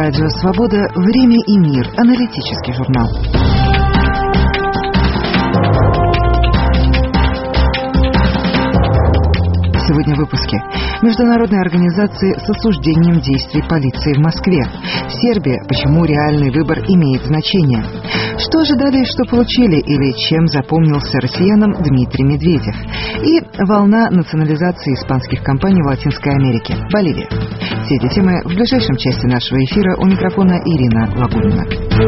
Радио «Свобода. Время и мир». Аналитический журнал. Сегодня в выпуске. Международные организации с осуждением действий полиции в Москве. Сербия. Почему реальный выбор имеет значение? Что ожидали и что получили, или чем запомнился россиянам Дмитрий Медведев? И волна национализации испанских компаний в Латинской Америке. Боливия. Все эти темы в ближайшем части нашего эфира. У микрофона Ирина Лагунина.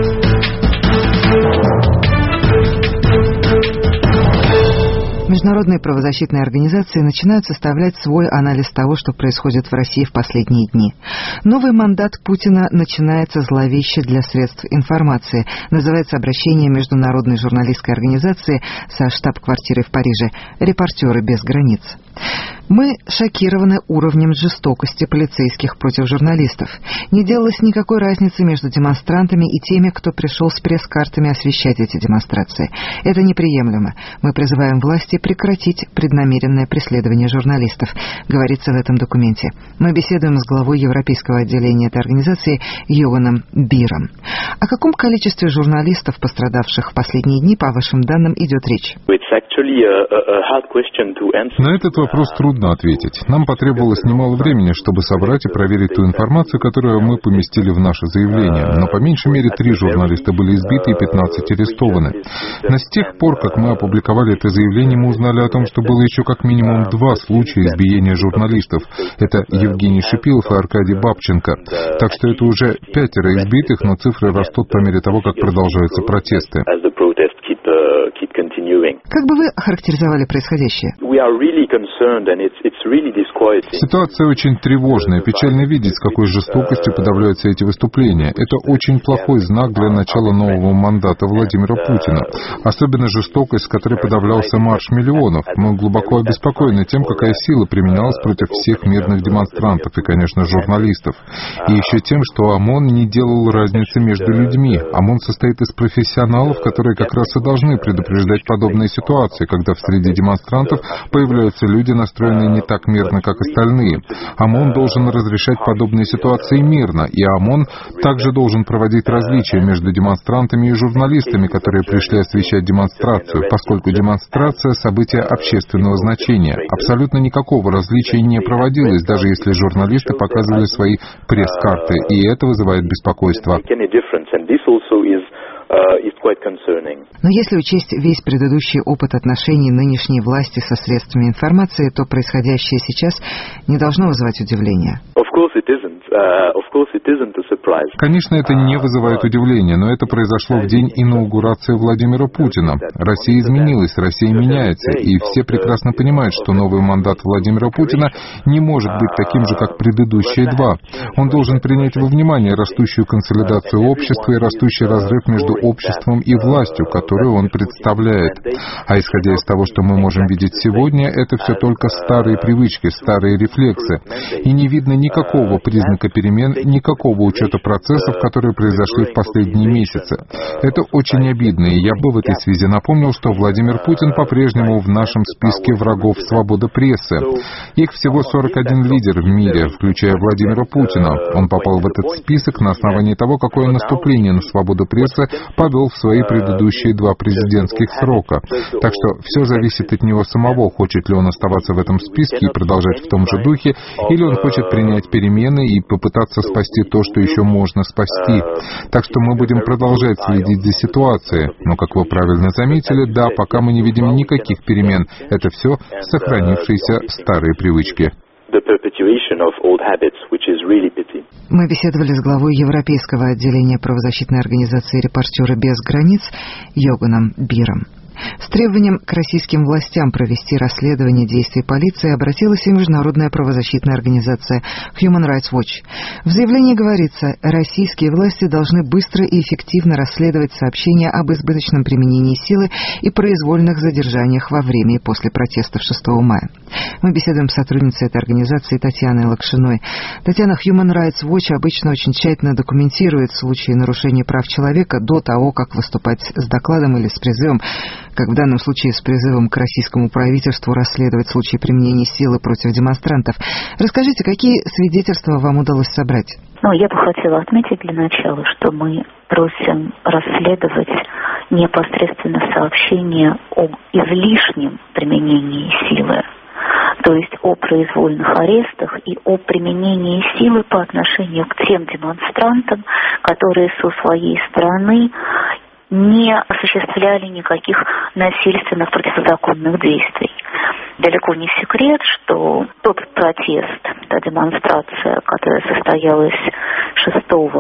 Международные правозащитные организации начинают составлять свой анализ того, что происходит в России в последние дни. Новый мандат Путина начинается зловеще для средств информации. Называется обращение Международной журналистской организации со штаб-квартирой в Париже «Репортеры без границ». Мы шокированы уровнем жестокости полицейских против журналистов. Не делалось никакой разницы между демонстрантами и теми, кто пришел с пресс-картами освещать эти демонстрации. Это неприемлемо. Мы призываем власти прекратить преднамеренное преследование журналистов, говорится в этом документе. Мы беседуем с главой европейского отделения этой организации Йоганом Биром. О каком количестве журналистов, пострадавших в последние дни, по вашим данным, идет речь? На этот вопрос трудно ответить. Нам потребовалось немало времени, чтобы собрать и проверить ту информацию, которую мы поместили в наше заявление. Но по меньшей мере 3 журналиста были избиты и 15 арестованы. Но с тех пор, как мы опубликовали это заявление, мы узнали о том, что было еще как минимум 2 случая избиения журналистов. Это Евгений Шипилов и Аркадий Бабченко. Так что это уже 5 избитых, но цифры растут по мере того, как продолжаются протесты. Как бы вы охарактеризовали происходящее? Ситуация очень тревожная. Печально видеть, с какой жестокостью подавляются эти выступления. Это очень плохой знак для начала нового мандата Владимира Путина. Особенно жестокость, с которой подавлялся марш миллионов. Мы глубоко обеспокоены тем, какая сила применялась против всех мирных демонстрантов и, конечно, журналистов. И еще тем, что ОМОН не делал разницы между людьми. ОМОН состоит из профессионалов, которые как раз и должны предупреждать подобные ситуации, когда в среде демонстрантов появляются люди, настроенные не так мирно, как остальные. ОМОН должен разрешать подобные ситуации мирно, и ОМОН также должен проводить различия между демонстрантами и журналистами, которые пришли освещать демонстрацию, поскольку демонстрация — событие общественного значения. Абсолютно никакого различия не проводилось, даже если журналисты показывали свои пресс-карты, и это вызывает беспокойство. Но если учесть весь предыдущий опыт отношений нынешней власти со средствами информации, то происходящее сейчас не должно вызывать удивления. Конечно, это не вызывает удивления, но это произошло в день инаугурации Владимира Путина. Россия изменилась, Россия меняется, и все прекрасно понимают, что новый мандат Владимира Путина не может быть таким же, как предыдущие 2. Он должен принять во внимание растущую консолидацию общества и растущий разрыв между обществом и властью, которую он представляет. А исходя из того, что мы можем видеть сегодня, это все только старые привычки, старые рефлексы. И не видно никакого признака перемен, никакого учета процессов, которые произошли в последние месяцы. Это очень обидно, и я бы в этой связи напомнил, что Владимир Путин по-прежнему в нашем списке врагов свободы прессы. Их всего 41 лидер в мире, включая Владимира Путина. Он попал в этот список на основании того, какое наступление на свободу прессы повел в свои предыдущие 2 президентских срока. Так что все зависит от него самого, хочет ли он оставаться в этом списке и продолжать в том же духе, или он хочет принять перемены и попытаться спасти то, что еще можно спасти. Так что мы будем продолжать следить за ситуацией. Но, как вы правильно заметили, да, пока мы не видим никаких перемен. Это все сохранившиеся старые привычки. Мы беседовали с главой Европейского отделения правозащитной организации «Репортеры без границ» Йоганом Биром. С требованием к российским властям провести расследование действий полиции обратилась и международная правозащитная организация Human Rights Watch. В заявлении говорится, российские власти должны быстро и эффективно расследовать сообщения об избыточном применении силы и произвольных задержаниях во время и после протестов 6 мая. Мы беседуем с сотрудницей этой организации Татьяной Лакшиной. Татьяна, Human Rights Watch обычно очень тщательно документирует случаи нарушения прав человека до того, как выступать с докладом или с призывом, как в данном случае с призывом к российскому правительству расследовать случаи применения силы против демонстрантов. Расскажите, какие свидетельства вам удалось собрать? Я бы хотела отметить для начала, что мы просим расследовать непосредственно сообщение об излишнем применении силы, то есть о произвольных арестах и о применении силы по отношению к тем демонстрантам, которые со своей стороны не осуществляли никаких насильственных противозаконных действий. Далеко не секрет, что тот протест, та демонстрация, которая состоялась 6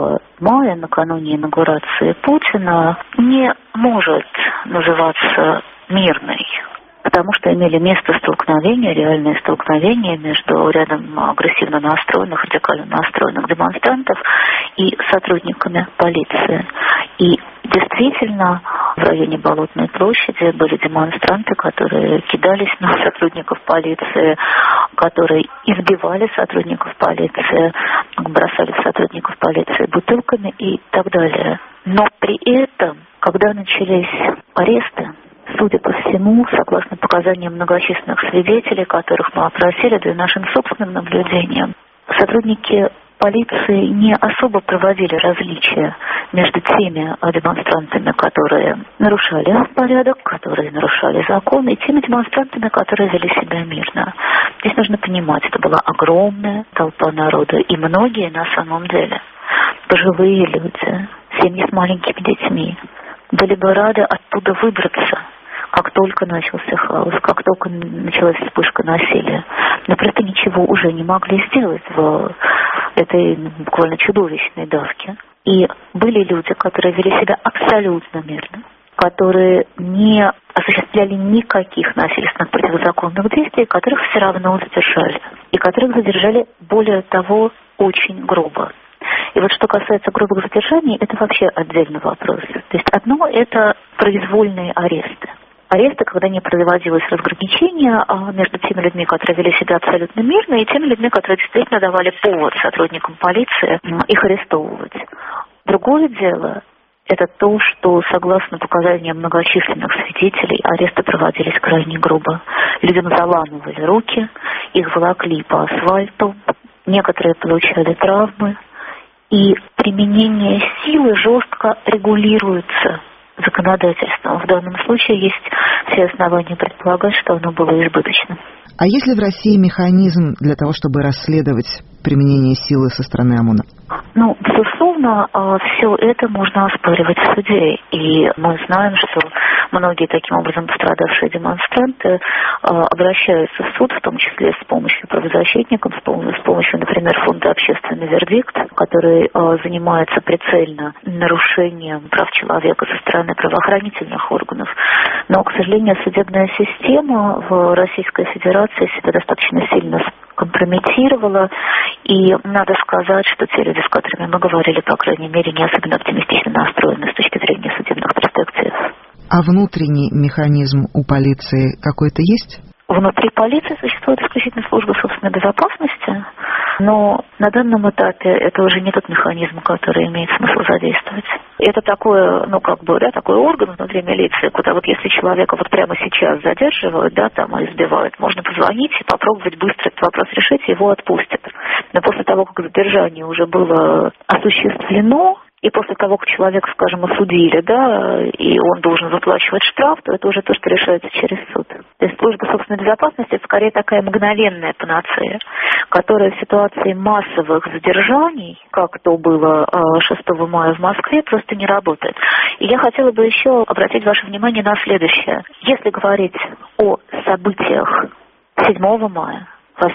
мая, накануне инаугурации Путина, не может называться мирной, потому что имели место столкновения, реальные столкновения между рядом агрессивно настроенных, радикально настроенных демонстрантов и сотрудниками полиции. И действительно, в районе Болотной площади были демонстранты, которые кидались на сотрудников полиции, которые избивали сотрудников полиции, бросали в сотрудников полиции бутылками и так далее. Но при этом, когда начались аресты, судя по всему, согласно показаниям многочисленных свидетелей, которых мы опросили, да и нашим собственным наблюдениям, сотрудники полиции не особо проводили различия между теми демонстрантами, которые нарушали порядок, которые нарушали закон, и теми демонстрантами, которые вели себя мирно. Здесь нужно понимать, это была огромная толпа народа, и многие на самом деле пожилые люди, семьи с маленькими детьми, были бы рады оттуда выбраться, как только начался хаос, как только началась вспышка насилия. Но просто ничего уже не могли сделать в этой буквально чудовищной давке. И были люди, которые вели себя абсолютно мирно, которые не осуществляли никаких насильственных противозаконных действий, которых все равно задержали. И которых задержали, более того, очень грубо. И вот что касается грубых задержаний, это вообще отдельный вопрос. То есть одно – это произвольные аресты. Аресты, когда не производилось разграничение между теми людьми, которые вели себя абсолютно мирно, и теми людьми, которые действительно давали повод сотрудникам полиции их арестовывать. Другое дело – это то, что, согласно показаниям многочисленных свидетелей, аресты проводились крайне грубо. Людям заламывали руки, их волокли по асфальту, некоторые получали травмы, и применение силы жестко регулируется законодательством. В данном случае есть все основания предполагать, что оно было избыточным. А есть ли в России механизм для того, чтобы расследовать применение силы со стороны ОМОНа? Безусловно, все это можно оспаривать в суде. И мы знаем, что многие таким образом пострадавшие демонстранты обращаются в суд, в том числе с помощью правозащитников, с помощью, например, фонда «Общественный вердикт», который занимается прицельно нарушением прав человека со стороны правоохранительных органов. Но, к сожалению, судебная система в Российской Федерации себя достаточно сильно компрометировала, и надо сказать, что те люди, с которыми мы говорили, по крайней мере, не особенно оптимистично настроены с точки зрения судебных перспектив. А внутренний механизм у полиции какой-то есть? Внутри полиции существует исключительно служба собственной безопасности, но на данном этапе это уже не тот механизм, который имеет смысл задействовать. Это такой, такой орган внутри милиции, куда вот если человека вот прямо сейчас задерживают, там избивают, можно позвонить и попробовать быстро этот вопрос решить, и его отпустят. Но после того, как задержание уже было осуществлено, и после того, как человека, скажем, осудили, и он должен выплачивать штраф, то это уже то, что решается через суд. То есть служба собственной безопасности – это скорее такая мгновенная панацея, которая в ситуации массовых задержаний, как то было 6 мая в Москве, просто не работает. И я хотела бы еще обратить ваше внимание на следующее. Если говорить о событиях 7 мая,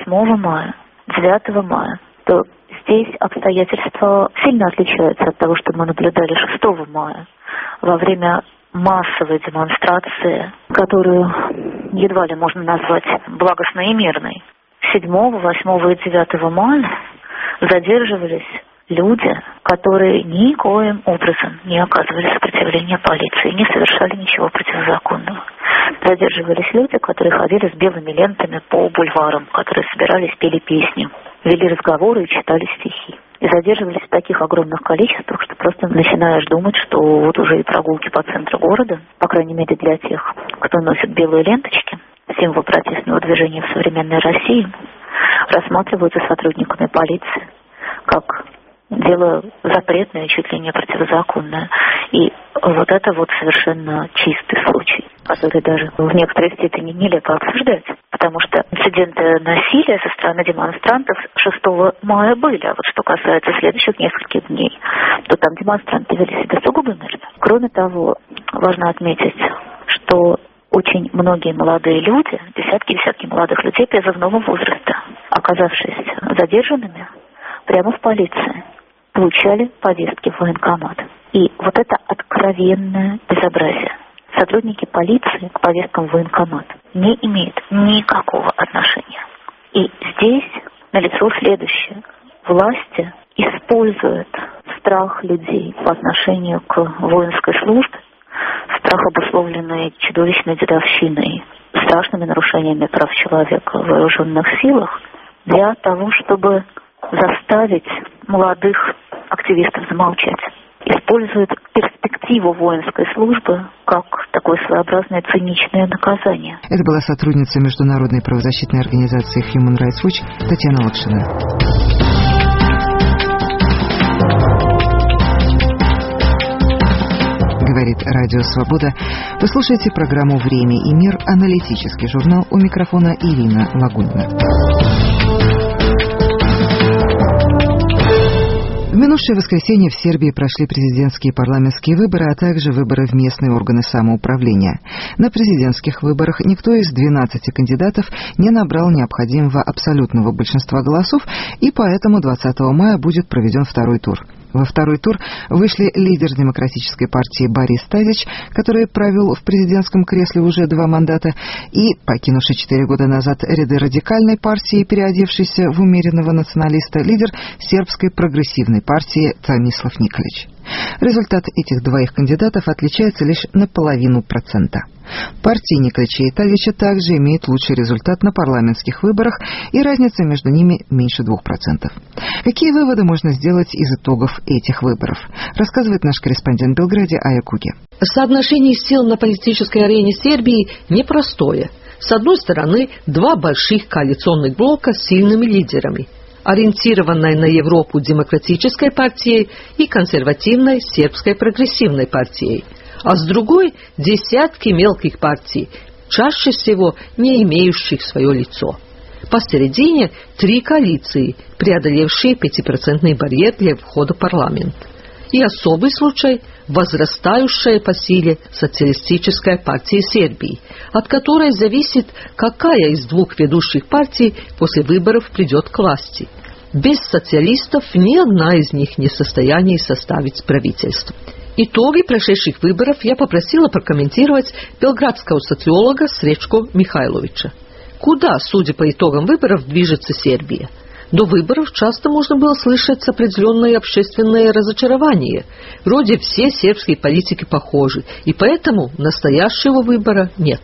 8 мая, 9 мая, то здесь обстоятельства сильно отличаются от того, что мы наблюдали 6 мая во время массовой демонстрации, которую едва ли можно назвать благостной и мирной. 7, 8 и 9 мая задерживались люди, которые никоим образом не оказывали сопротивления полиции, не совершали ничего противозаконного. Задерживались люди, которые ходили с белыми лентами по бульварам, которые собирались, пели песни, вели разговоры и читали стихи. И задерживались в таких огромных количествах, что просто начинаешь думать, что вот уже и прогулки по центру города, по крайней мере для тех, кто носит белые ленточки, символ протестного движения в современной России, рассматриваются сотрудниками полиции как дело запретное, чуть ли не противозаконное. И вот это вот совершенно чистый случай, который даже в некоторой степени нелепо обсуждать. Потому что инциденты насилия со стороны демонстрантов 6 мая были. А вот что касается следующих нескольких дней, то там демонстранты вели себя сугубо мирно. Кроме того, важно отметить, что очень многие молодые люди, десятки молодых людей призывного возраста, оказавшись задержанными прямо в полиции, получали повестки в военкомат. И вот это откровенное безобразие. Сотрудники полиции к повесткам в военкомат не имеют никакого отношения. И здесь налицо следующее. Власти используют страх людей по отношению к воинской службе, страх, обусловленный чудовищной дедовщиной, страшными нарушениями прав человека в вооруженных силах, для того, чтобы заставить молодых активистов замолчать. Используют перспективу воинской службы как такое своеобразное циничное наказание. Это была сотрудница международной правозащитной организации Human Rights Watch Татьяна Локшина. Говорит Радио Свобода. Вы слушаете программу «Время и мир», аналитический журнал. У микрофона Ирина Лагунина. В минувшее воскресенье в Сербии прошли президентские и парламентские выборы, а также выборы в местные органы самоуправления. На президентских выборах никто из 12 кандидатов не набрал необходимого абсолютного большинства голосов, и поэтому 20 мая будет проведен второй тур. Во второй тур вышли лидер Демократической партии Борис Тадич, который провел в президентском кресле уже 2 мандата, и покинувший 4 года назад ряды радикальной партии, переодевшийся в умеренного националиста, лидер сербской прогрессивной партии Томислав Николич. Результат этих двоих кандидатов отличается лишь на 0,5%. Партии Николича и Тадича также имеет лучший результат на парламентских выборах, и разница между ними меньше 2%. Какие выводы можно сделать из итогов этих выборов, рассказывает наш корреспондент в Белграде Ая Куги. Соотношение сил на политической арене Сербии непростое. С одной стороны, 2 больших коалиционных блока с сильными лидерами, ориентированной на Европу демократической партией и консервативной сербской прогрессивной партией, а с другой – десятки мелких партий, чаще всего не имеющих свое лицо. Посередине 3 коалиции, преодолевшие 5% барьер для входа в парламент. И особый случай – возрастающая по силе социалистическая партия Сербии, от которой зависит, какая из 2 ведущих партий после выборов придет к власти. Без социалистов ни одна из них не в состоянии составить правительство. Итоги прошедших выборов я попросила прокомментировать белградского социолога Сречко Михайловича. Куда, судя по итогам выборов, движется Сербия? До выборов часто можно было слышать определенное общественное разочарование. Вроде все сербские политики похожи, и поэтому настоящего выбора нет.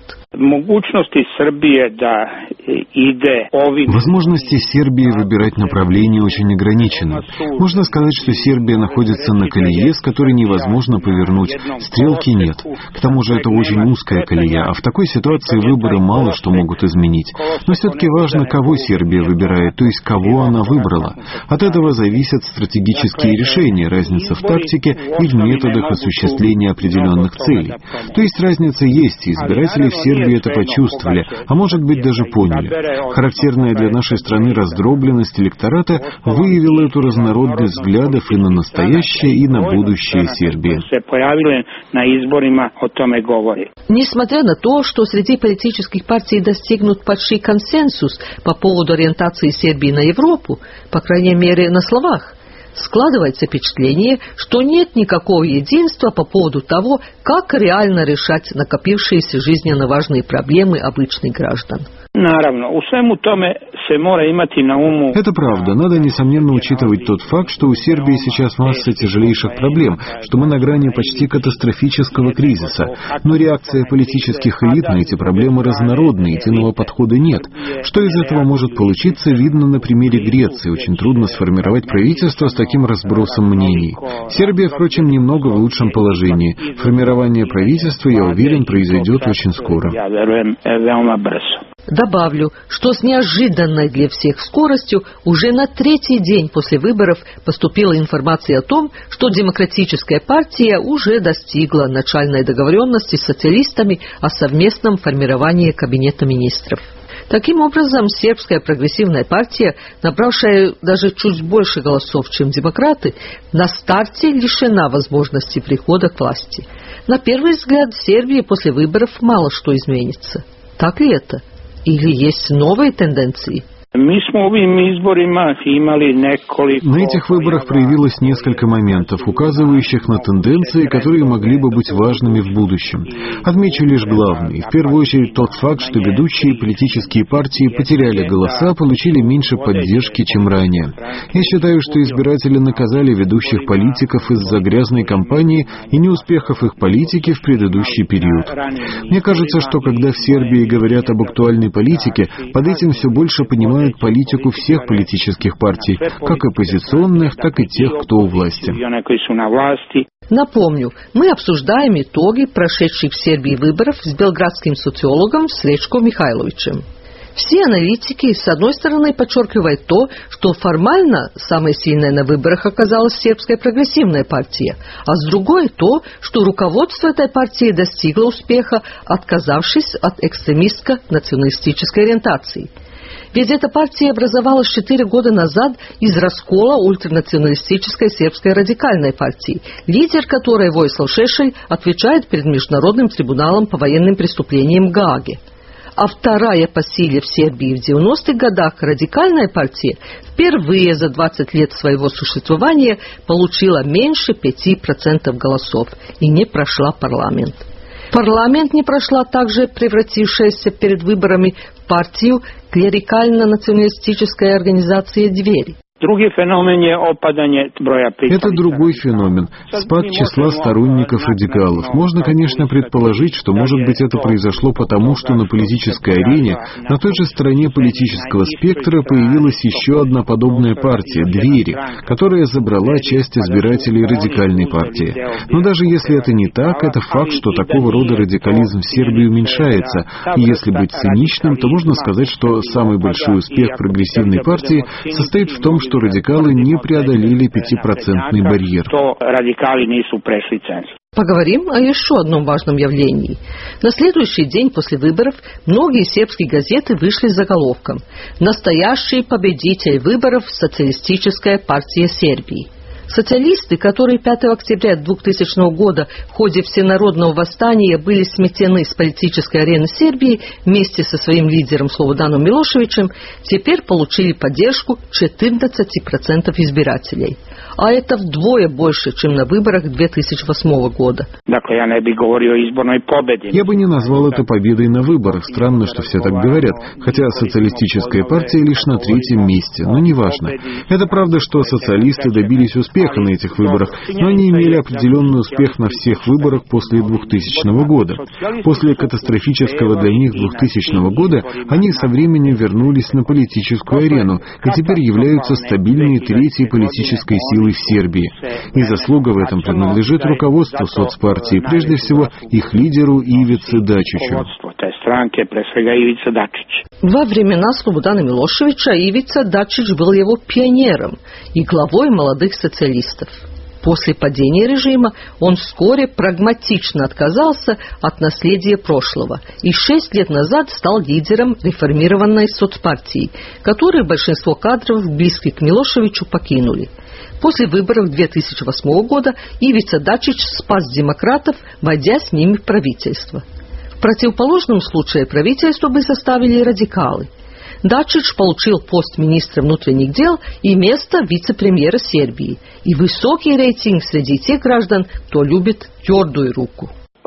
Возможности Сербии выбирать направление очень ограничены. Можно сказать, что Сербия находится на колее, с которой невозможно повернуть. Стрелки нет. К тому же это очень узкая колея, а в такой ситуации выборы мало что могут изменить. Но все-таки важно, кого Сербия выбирает, то есть кого она выбрала. От этого зависят стратегические решения, разница в тактике и в методах осуществления определенных целей. То есть разница есть, и избиратели в Сербии это почувствовали, а может быть даже поняли. Характерная для нашей страны раздробленность электората выявила эту разнородность взглядов и на настоящее, и на будущее Сербии. Несмотря на то, что среди политических партий достигнут почти консенсус по поводу ориентации Сербии на Европу, по крайней мере на словах, складывается впечатление, что нет никакого единства по поводу того, как реально решать накопившиеся жизненно важные проблемы обычных граждан. Это правда. Надо, несомненно, учитывать тот факт, что у Сербии сейчас масса тяжелейших проблем, что мы на грани почти катастрофического кризиса. Но реакция политических элит на эти проблемы разнородна, единого подхода нет. Что из этого может получиться, видно на примере Греции. Очень трудно сформировать правительство с таким разбросом мнений. Сербия, впрочем, немного в лучшем положении. Формирование правительства, я уверен, произойдет очень скоро. Добавлю, что с неожиданной для всех скоростью уже на третий день после выборов поступила информация о том, что Демократическая партия уже достигла начальной договоренности с социалистами о совместном формировании Кабинета министров. Таким образом, сербская прогрессивная партия, набравшая даже чуть больше голосов, чем демократы, на старте лишена возможности прихода к власти. На первый взгляд, в Сербии после выборов мало что изменится. Так ли это? Или есть новые тенденции? На этих выборах проявилось несколько моментов, указывающих на тенденции, которые могли бы быть важными в будущем. Отмечу лишь главный. В первую очередь тот факт, что ведущие политические партии потеряли голоса, получили меньше поддержки, чем ранее. Я считаю, что избиратели наказали ведущих политиков из-за грязной кампании и неуспехов их политики в предыдущий период. Мне кажется, что когда в Сербии говорят об актуальной политике, под этим все больше понимают политику всех политических партий, как оппозиционных, так и тех, кто у власти. Напомню, мы обсуждаем итоги прошедших в Сербии выборов с белградским социологом Сречко Михайловичем. Все аналитики, с одной стороны, подчеркивают то, что формально самой сильной на выборах оказалась сербская прогрессивная партия, а с другой то, что руководство этой партии достигло успеха, отказавшись от экстремистско-националистической ориентации. Ведь эта партия образовалась 4 года назад из раскола ультранационалистической сербской радикальной партии, лидер которой Войслав Шешель отвечает перед Международным трибуналом по военным преступлениям в Гааге. А вторая по силе в Сербии в 90-х годах радикальная партия впервые за 20 лет своего существования получила меньше 5% голосов и не прошла парламент. Парламент не прошла также превратившаяся перед выборами в партию клерикально-националистической организации «Двери». Это другой феномен – спад числа сторонников радикалов. Можно, конечно, предположить, что, может быть, это произошло потому, что на политической арене, на той же стороне политического спектра, появилась еще одна подобная партия – «Двери», которая забрала часть избирателей радикальной партии. Но даже если это не так, это факт, что такого рода радикализм в Сербии уменьшается. И если быть циничным, то можно сказать, что самый большой успех прогрессивной партии состоит в том, что радикалы не преодолели 5% барьер. Поговорим о еще одном важном явлении. На следующий день после выборов многие сербские газеты вышли с заголовком «Настоящий победитель выборов – Социалистическая партия Сербии». Социалисты, которые 5 октября 2000 года в ходе всенародного восстания были сметены с политической арены Сербии вместе со своим лидером Слободаном Милошевичем, теперь получили поддержку 14% избирателей. А это вдвое больше, чем на выборах 2008 года. Я бы не назвал это победой на выборах. Странно, что все так говорят. Хотя социалистическая партия лишь на 3-м месте. Но неважно. Это правда, что социалисты добились успеха на этих выборах, но они имели определенный успех на всех выборах после 2000 года. После катастрофического для них 2000 года они со временем вернулись на политическую арену и теперь являются стабильной 3-й политической силой в Сербии. И заслуга в этом принадлежит руководству соцпартии, прежде всего их лидеру Ивице Дачичу. Во времена Слободана Милошевича Ивица Дачич был его пионером и главой молодых социалистов. После падения режима он вскоре прагматично отказался от наследия прошлого и 6 лет назад стал лидером реформированной соцпартии, которую большинство кадров, близких к Милошевичу, покинули. После выборов 2008 года Ивица Дачич спас демократов, войдя с ними в правительство. В противоположном случае правительство бы составили радикалы. Дачич получил пост министра внутренних дел и место вице-премьера Сербии и высокий рейтинг среди тех граждан, кто любит твердую руку.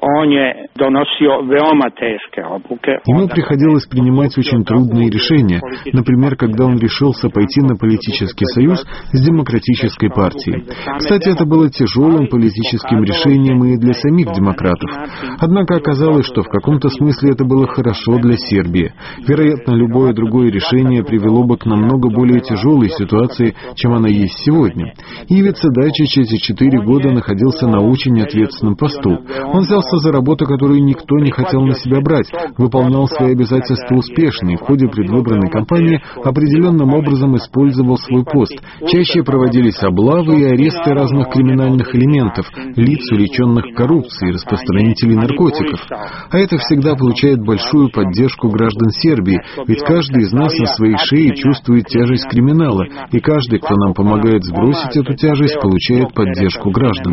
Ему приходилось принимать очень трудные решения, например, когда он решился пойти на политический союз с демократической партией. Кстати, это было тяжелым политическим решением и для самих демократов. Однако оказалось, что в каком-то смысле это было хорошо для Сербии. Вероятно, любое другое решение привело бы к намного более тяжелой ситуации, чем она есть сегодня. Ивица Дачич эти 4 года находился на очень ответственном посту. Он взял брался за работу, которую никто не хотел на себя брать, выполнял свои обязательства успешно и в ходе предвыборной кампании определенным образом использовал свой пост. Чаще проводились облавы и аресты разных криминальных элементов, лиц, увлеченных коррупцией, распространителей наркотиков. А это всегда получает большую поддержку граждан Сербии, ведь каждый из нас на своей шее чувствует тяжесть криминала, и каждый, кто нам помогает сбросить эту тяжесть, получает поддержку граждан.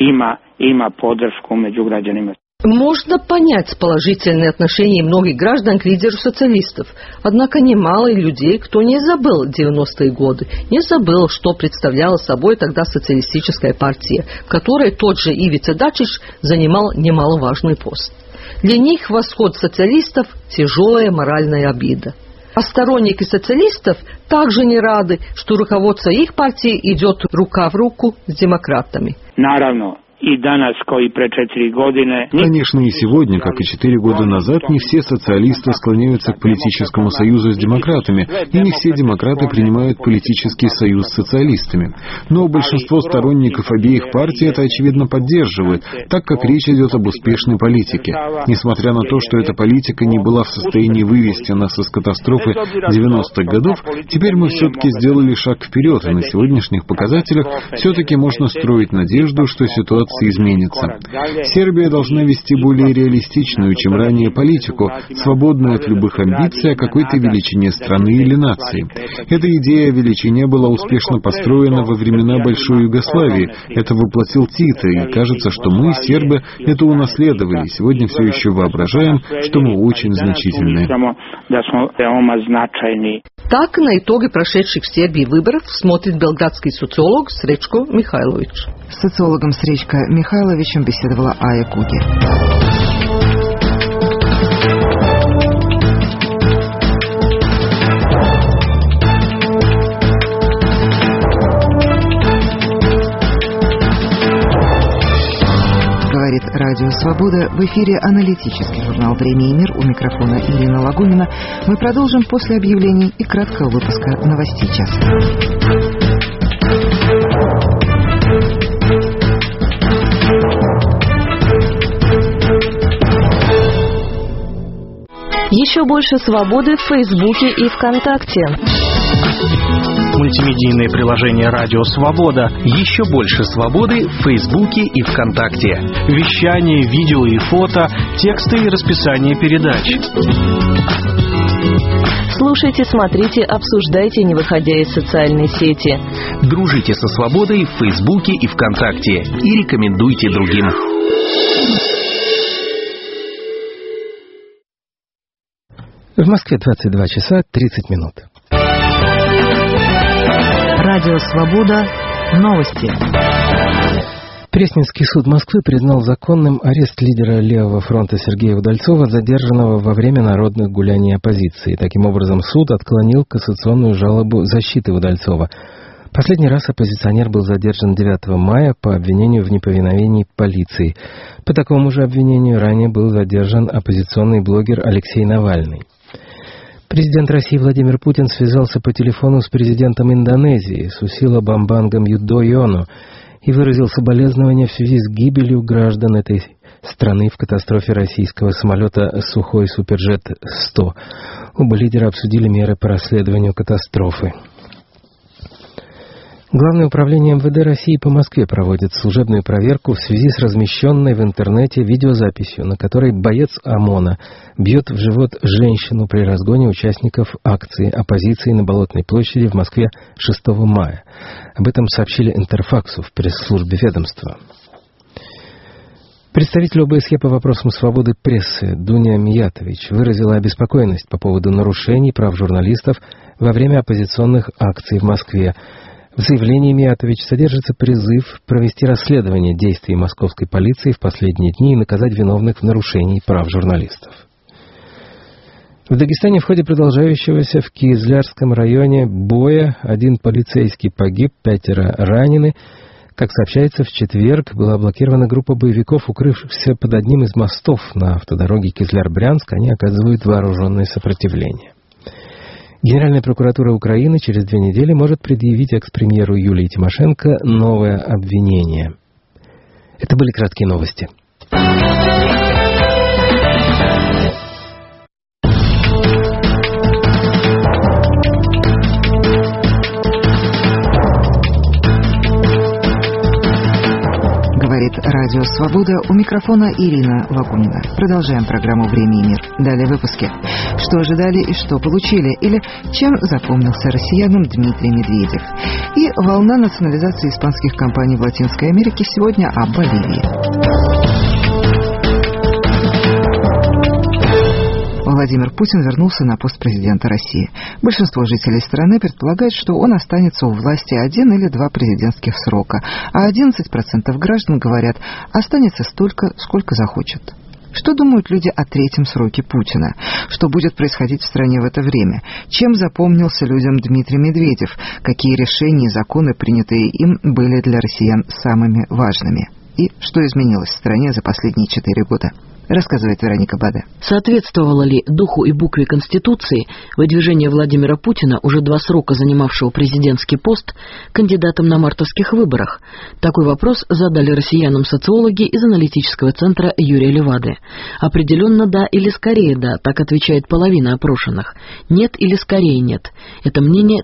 Можно понять положительные отношения многих граждан к лидеру социалистов. Однако немало и людей, кто не забыл 90-е годы, не забыл, что представляла собой тогда социалистическая партия, в которой тот же Ивица Дачич занимал немаловажный пост. Для них восход социалистов – тяжелая моральная обида. А сторонники социалистов также не рады, что руководство их партии идет рука в руку с демократами. Конечно, и сегодня, как и 4 года назад, не все социалисты склоняются к политическому союзу с демократами, и не все демократы принимают политический союз с социалистами. Но большинство сторонников обеих партий это, очевидно, поддерживают, так как речь идет об успешной политике. Несмотря на то, что эта политика не была в состоянии вывести нас из катастрофы 90-х годов, теперь мы все-таки сделали шаг вперед, и на сегодняшних показателях все-таки можно строить надежду, что ситуация изменится. Сербия должна вести более реалистичную, чем ранее, политику, свободную от любых амбиций о какой-то величине страны или нации. Эта идея о величине была успешно построена во времена Большой Югославии. Это воплотил Тито, и кажется, что мы, сербы, это унаследовали. Сегодня все еще воображаем, что мы очень значительные. Так на итоги прошедших в Сербии выборов смотрит белградский социолог Сречко Михайлович. С социологом Сречко Михайловичем беседовала Ая Куги. Говорит Радио Свобода. В эфире аналитический журнал «Время и мир». У микрофона Ирина Лагунина. Мы продолжим после объявлений и краткого выпуска новостей часа. Еще больше свободы в Фейсбуке и ВКонтакте. Мультимедийное приложение «Радио Свобода». Еще больше свободы в Фейсбуке и ВКонтакте. Вещание, видео и фото, тексты и расписание передач. Слушайте, смотрите, обсуждайте, не выходя из социальной сети. Дружите со свободой в Фейсбуке и ВКонтакте. И рекомендуйте другим. В Москве 22 часа 30 минут. Радио Свобода. Новости. Пресненский суд Москвы признал законным арест лидера Левого фронта Сергея Удальцова, задержанного во время народных гуляний оппозиции. Таким образом, суд отклонил кассационную жалобу защиты Удальцова. Последний раз оппозиционер был задержан 9 мая по обвинению в неповиновении полиции. По такому же обвинению ранее был задержан оппозиционный блогер Алексей Навальный. Президент России Владимир Путин связался по телефону с президентом Индонезии Сусило Бамбангом Юдоёно и выразил соболезнования в связи с гибелью граждан этой страны в катастрофе российского самолета «Сухой Суперджет-100». Оба лидера обсудили меры по расследованию катастрофы. Главное управление МВД России по Москве проводит служебную проверку в связи с размещенной в интернете видеозаписью, на которой боец ОМОНа бьет в живот женщину при разгоне участников акции оппозиции на Болотной площади в Москве 6 мая. Об этом сообщили Интерфаксу в пресс-службе ведомства. Представитель ОБСЕ по вопросам свободы прессы Дуня Миятович выразила обеспокоенность по поводу нарушений прав журналистов во время оппозиционных акций в Москве. В заявлении Миятович содержится призыв провести расследование действий московской полиции в последние дни и наказать виновных в нарушении прав журналистов. В Дагестане в ходе продолжающегося в Кизлярском районе боя 1 полицейский погиб, 5 ранены. Как сообщается, в четверг была блокирована группа боевиков, укрывшихся под одним из мостов на автодороге Кизляр-Брянск. Они оказывают вооруженное сопротивление. Генеральная прокуратура Украины через 2 недели может предъявить экс-премьеру Юлии Тимошенко новое обвинение. Это были краткие новости. Говорит Радио Свобода, у микрофона Ирина Лагунина. Продолжаем программу «Время и мир». Далее в выпуске. Что ожидали и что получили? Или чем запомнился россиянам Дмитрий Медведев? И волна национализации испанских компаний в Латинской Америке сегодня о Боливии. Владимир Путин вернулся на пост президента России. Большинство жителей страны предполагает, что он останется у власти 1 или 2 президентских срока, а 11% граждан говорят, останется столько, сколько захочет. Что думают люди о 3-м сроке Путина? Что будет происходить в стране в это время? Чем запомнился людям Дмитрий Медведев? Какие решения и законы, принятые им, были для россиян самыми важными? И что изменилось в стране за последние 4 года? Рассказывает Вероника Баде. Соответствовало ли духу и букве Конституции выдвижение Владимира Путина, уже 2 срока занимавшего президентский пост, кандидатом на мартовских выборах? Такой вопрос задали россиянам социологи из аналитического центра Юрия Левады. Определенно да или скорее да, так отвечает половина опрошенных. Нет или скорее нет. Это мнение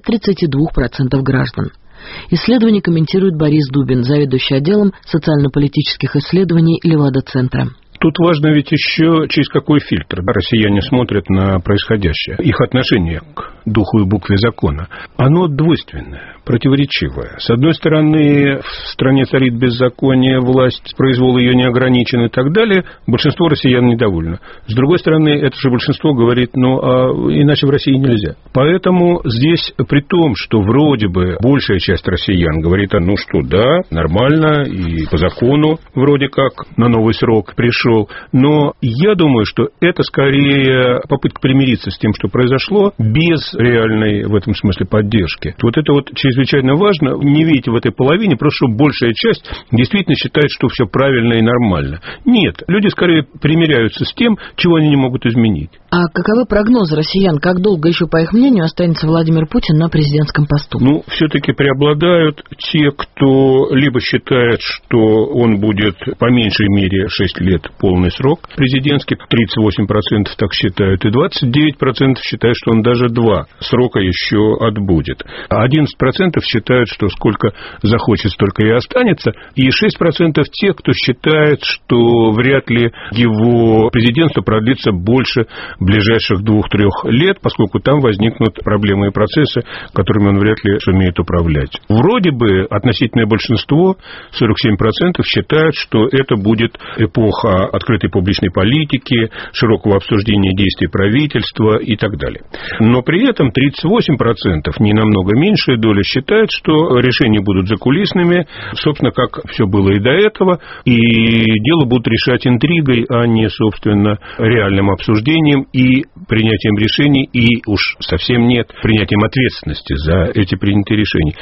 32% граждан. Исследование комментирует Борис Дубин, заведующий отделом социально-политических исследований Левада-центра. Тут важно ведь еще, через какой фильтр россияне смотрят на происходящее. Их отношение к духу и букве закона. Оно двойственное, противоречивое. С одной стороны, в стране царит беззаконие, власть, произвол ее не ограничен и так далее. Большинство россиян недовольно. С другой стороны, это же большинство говорит, иначе в России нельзя. Поэтому здесь, при том, что вроде бы большая часть россиян говорит, да, нормально, и по закону вроде как на новый срок пришел. Но я думаю, что это скорее попытка примириться с тем, что произошло, без реальной в этом смысле поддержки. Вот это чрезвычайно важно. Не видите в этой половине, просто что большая часть действительно считает, что все правильно и нормально. Нет, люди скорее примиряются с тем, чего они не могут изменить. А каковы прогнозы россиян? Как долго еще, по их мнению, останется Владимир Путин на президентском посту? Все-таки преобладают те, кто либо считает, что он будет по меньшей мере 6 лет полный срок президентский, 38% так считают, и 29% считают, что он даже 2 срока еще отбудет. 11% считают, что сколько захочет, столько и останется, и 6% тех, кто считает, что вряд ли его президентство продлится больше ближайших 2-3 лет, поскольку там возникнут проблемы и процессы, которыми он вряд ли сумеет управлять. Вроде бы относительное большинство, 47%, считают, что это будет эпоха открытой публичной политики, широкого обсуждения действий правительства и так далее. Но при этом 38%, не намного меньшая доля, считают, что решения будут закулисными, собственно, как все было и до этого, и дело будут решать интригой, а не, собственно, реальным обсуждением и принятием решений, и уж совсем нет принятием ответственности за эти принятые решения.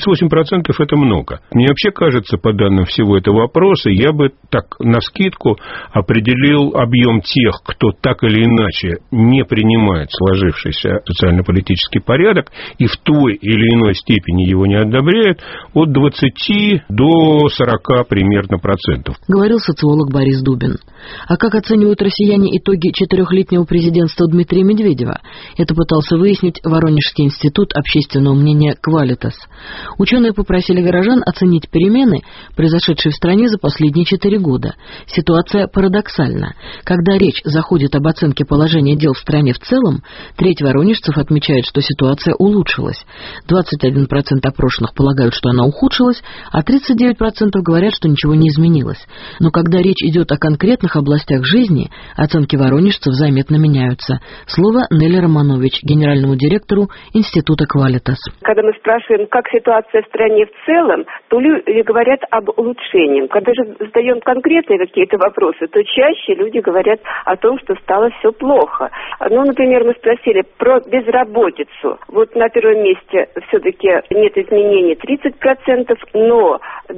38% это много. Мне вообще кажется, по данным всего этого опроса, я бы так навскидку определил объем тех, кто так или иначе не принимает сложившийся социально-политический порядок и в той или иной степени его не одобряет, от 20 до 40 примерно процентов. Говорил социолог Борис Дубин. А как оценивают россияне итоги 4-летнего президентства Дмитрия Медведева? Это пытался выяснить Воронежский институт общественного мнения «Квалитас». Ученые попросили горожан оценить перемены, произошедшие в стране за последние 4 года. Ситуация парадоксальна. Когда речь заходит об оценке положения дел в стране в целом, треть воронежцев отмечает, что ситуация улучшилась. 21% опрошенных полагают, что она ухудшилась, а 39% говорят, что ничего не изменилось. Но когда речь идет о конкретных областях жизни, оценки воронежцев заметно меняются. Слово Нелли Романович, генеральному директору Института «Квалитас». Когда мы спрашиваем, как ситуация в стране в целом, то люди говорят об улучшении. Когда же задаем конкретные какие-то вопросы, то чаще люди говорят о том, что стало все плохо. Например, мы спросили про безработицу. Вот на первом месте все-таки нет изменений 30%, но